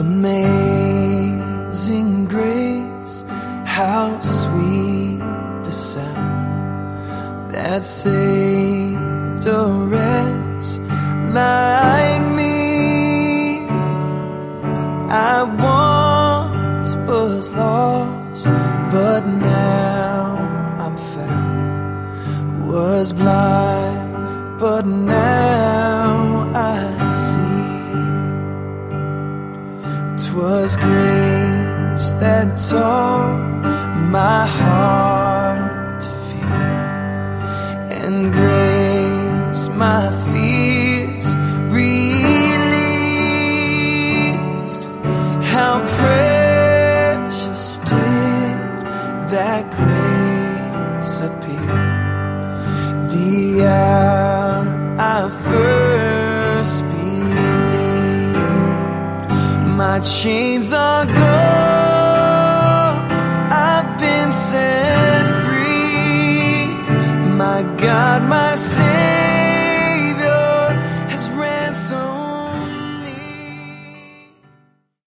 Amazing grace, how sweet the sound that saved a wretch like me. I once was lost, but now I'm found. Was blind, but now I see. 'Twas grace that taught my heart to fear, and grace my fears relieved. How precious did that grace appear the hour I first believed. My chains are gone, I've been set free. My God, my Savior